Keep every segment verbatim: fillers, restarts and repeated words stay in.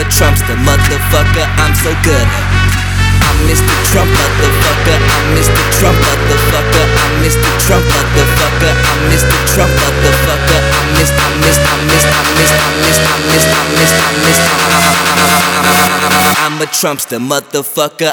Trumpster, motherfucker, I'm so good. I'm Mister Trump, motherfucker, I'm Mister Trump, motherfucker, I'm Mister Trump, motherfucker, I'm Mister Trump, motherfucker, I'm Mister, I'm Mister, I'm Mister, I'm Mister, I'm Mister, I'm Mister, I'm Mister, I'm Mister, I'm a Trumpster, motherfucker.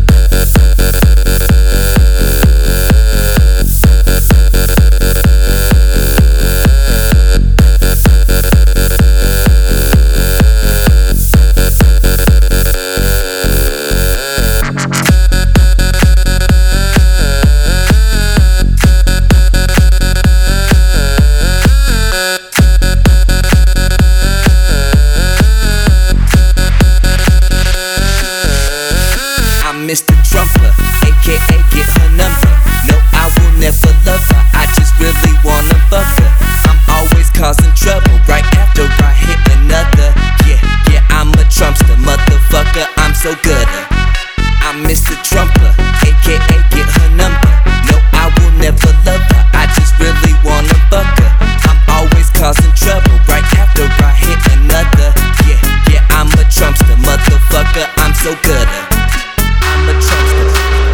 Mister Trumper, aka get her number. No, I will never love her, I just really wanna fuck her. I'm always causing trouble, right after I hit another. Yeah, yeah, I'm a Trumpster, motherfucker, I'm so good. I'm Mister Trumper, aka get her number. No, I will never love her, I just really wanna fuck her. I'm always causing trouble, right after I hit another. Yeah, yeah, I'm a Trumpster, motherfucker, I'm so good. I'm a Trumpster.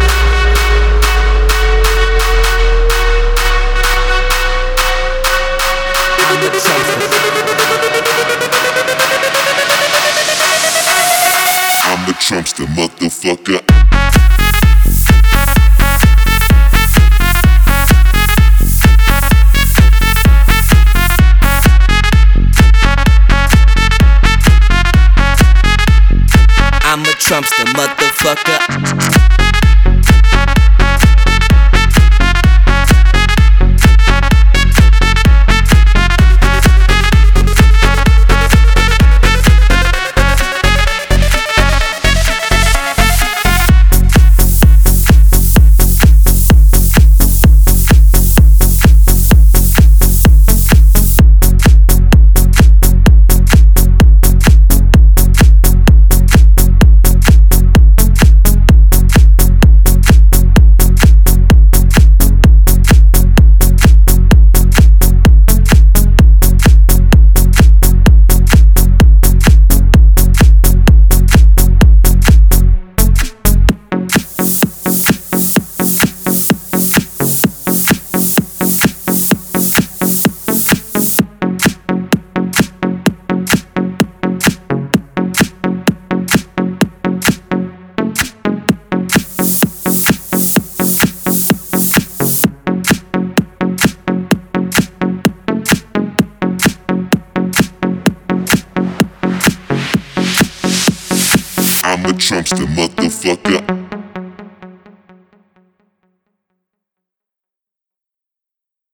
I'm a Trumpster. I'm a Trumpster, motherfucker. I'm a Trumpster, motherfucker. I'm a Trumpster, motherfucker.